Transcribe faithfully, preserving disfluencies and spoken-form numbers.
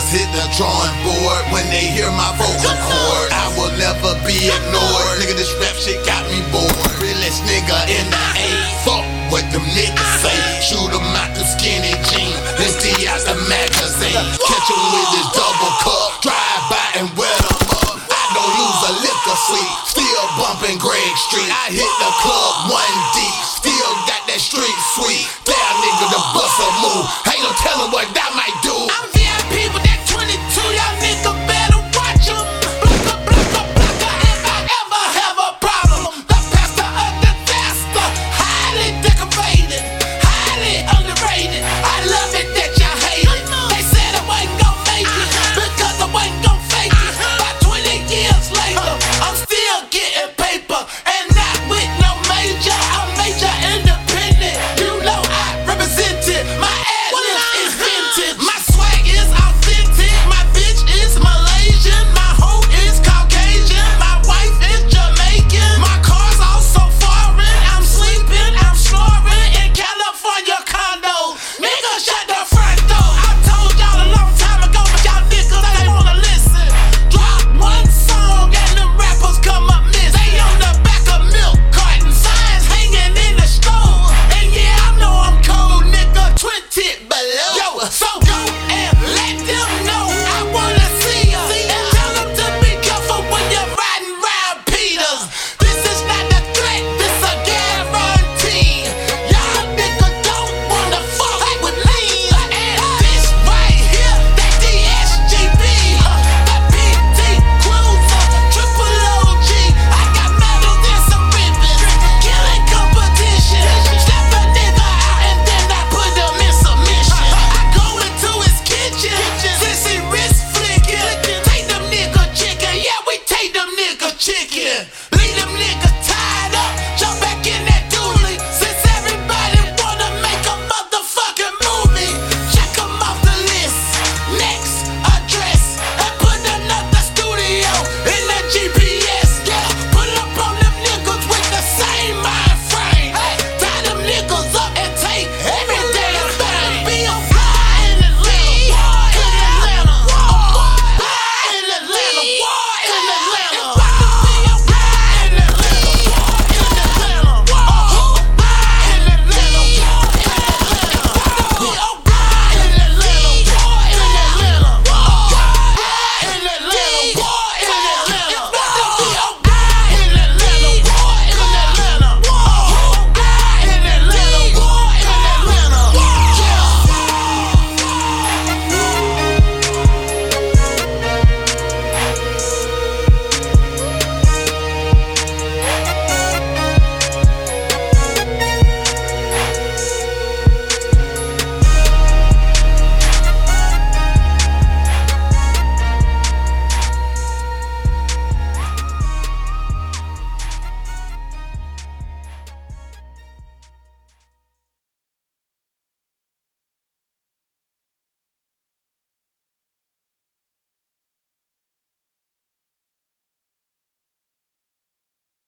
niggas hit the drawing board when they hear my vocal cord. I will never be ignored. Nigga, this rap shit got me bored. Realest nigga in the A. Fuck what them niggas say. Shoot 'em out the skinny jeans, empty out the magazine. Catch 'em with